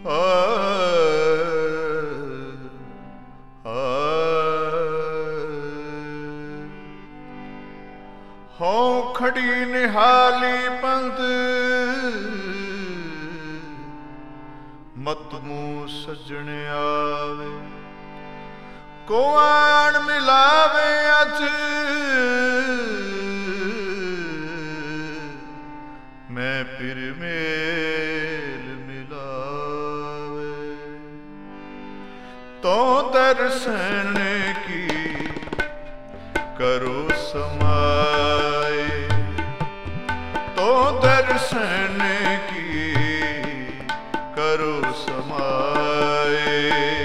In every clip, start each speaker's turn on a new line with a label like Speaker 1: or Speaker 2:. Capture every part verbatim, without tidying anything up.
Speaker 1: हो खड़ी निहाली पंद मत मुंह सजने आवे को आण मिलावे अज मैं फिर मेल मिलावे तो दर्शन की करो समाए तो दर्शन की करो समाए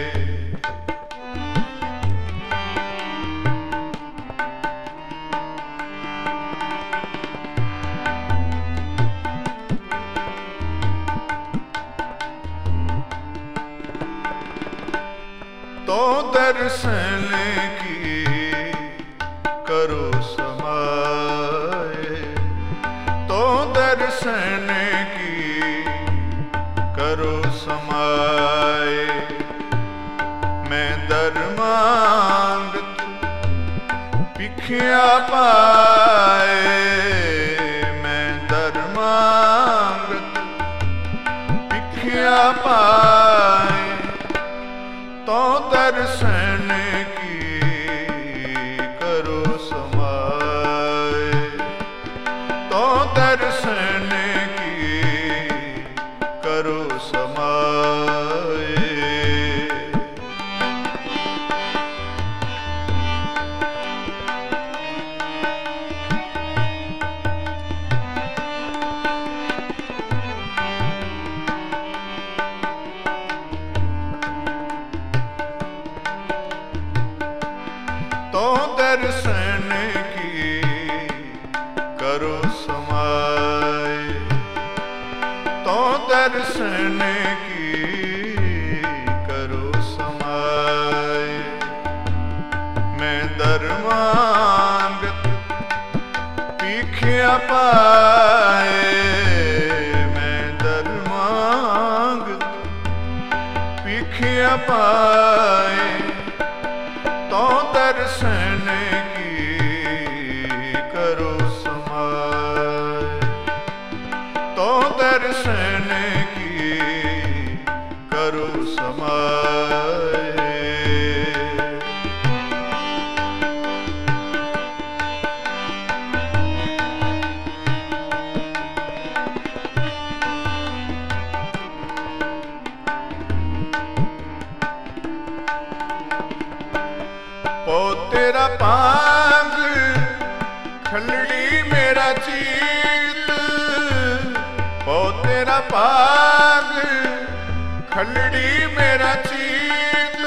Speaker 1: तो दर्शन की करो समाए तो दर्शन की करो समाए मैं दर मांगत भिखिया पाए मैं दर मांगत भिखिया पाए तो दर्शन की करो समाए तो दर्शन की करो समाए तो दर्शन की करो समाए तो दर्शन की करो समाए मैं दर मांगत भिखिया पाए मैं दर मांगत भिखिया पाए तो दर्शन की करो समाए तो दर्शन की करो समाए पो तेरा पांग खलड़ी मेरा चीत पो तेरा पांग खलड़ी मेरा चीत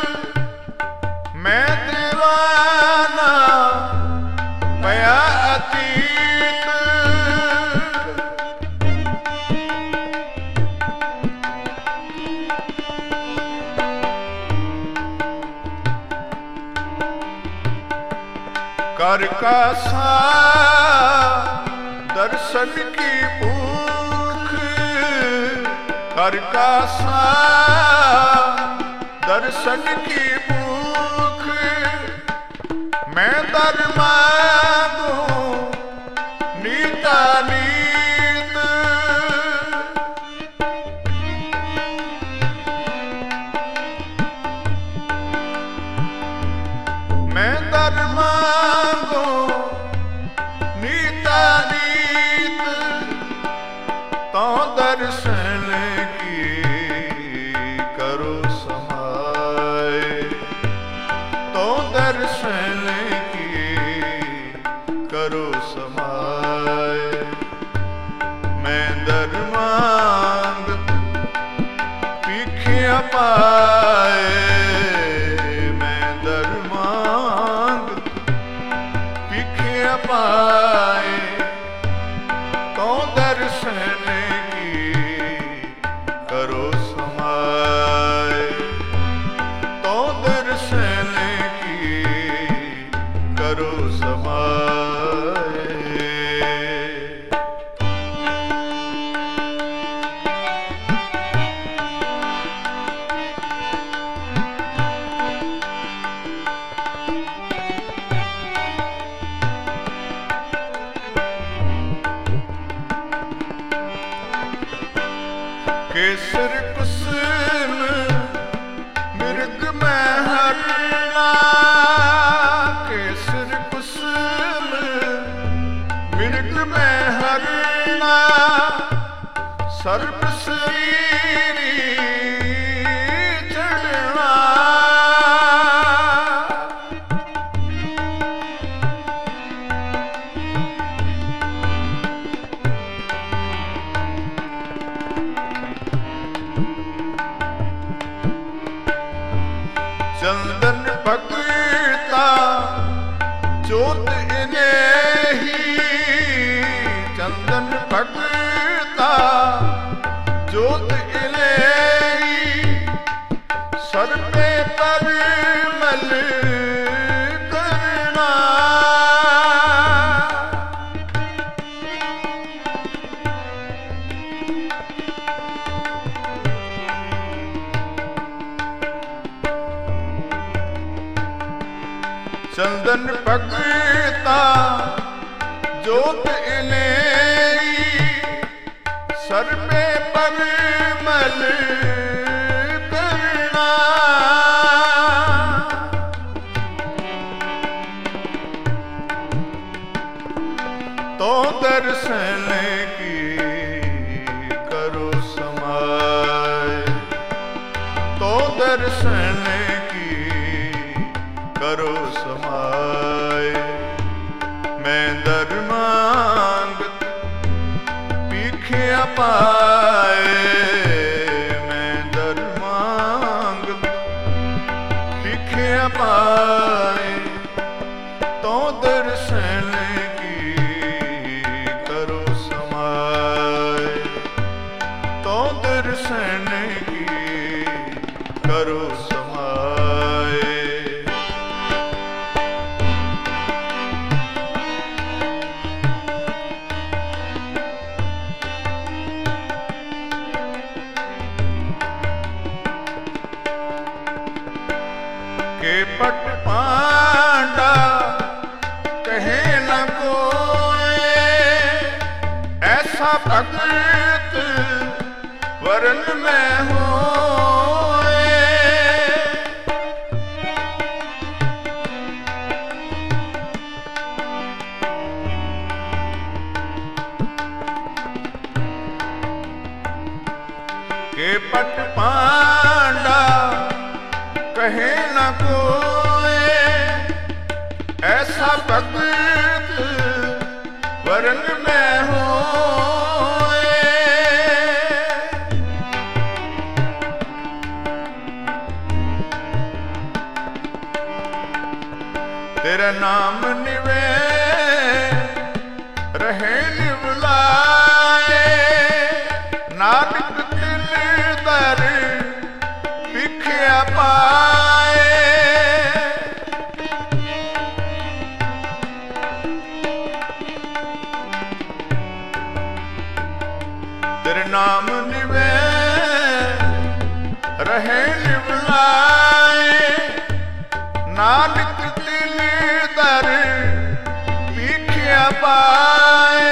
Speaker 1: मैं दीवाना पया अतीत कर का सा दर्शन की भूख कर का सा दर्शन की भूख मैं दर मांगू नीता नीत मैं दर मांगू नीता नीत तो दर्शन की करो समाए तो दर्शन की करो समाए मैं दर मांगत भिखिया पाए मैं दर मांगत भिखिया पाए तो दर्शन की करो समाए तो दर्शन की करो समाए केसर कुसुम मृग में हरना, केसर कुसुम मृग में हरना, सर्प शरीरी चढ़ना। चंदन भगता ज्योत इनेही, चंदन भगता ज्योत इनेही, सर पे परिमल करना। चंदन भगता ज्योत इनेही, सर पे परिमल करना। तो दर्शन की करो समाय, तो दर्शन की करो समाय। मैं दर मांगत भीखिया पाए, मैं दर मांगत भीखिया पाए। तो दर्शन की करो समाय, तो दर्शन की करो समाय। के पट पांडा कहे न कोई, ऐसा भगत वरण में होए। के पट पांडा कहे न कोई, ऐसा भगत वरण में होए। तेरा नाम निवे रहे निवलाए, नानक तिल दर भिखिया पाए। तेरे नाम निवे रहे निवलाए, नानक तिल दर भिखिया पाए।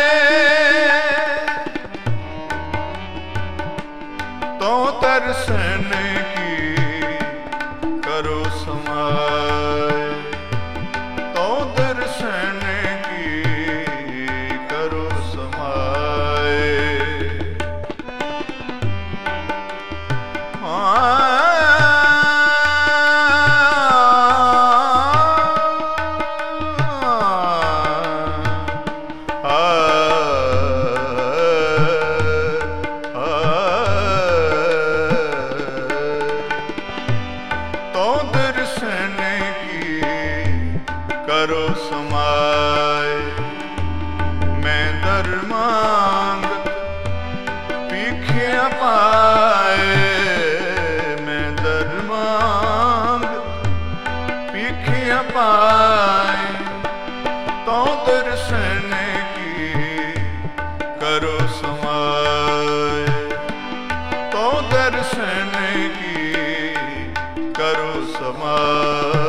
Speaker 1: तो दर्शन की करो समाय, तो दर्शन की करो समाय। तो दर्शन की करो समाय। मैं दर मांगत भिखिया पाए, मैं दर मांगत भिखिया पाए। तो दर्शन की करो समाय, तो दर्शन की करो समाय।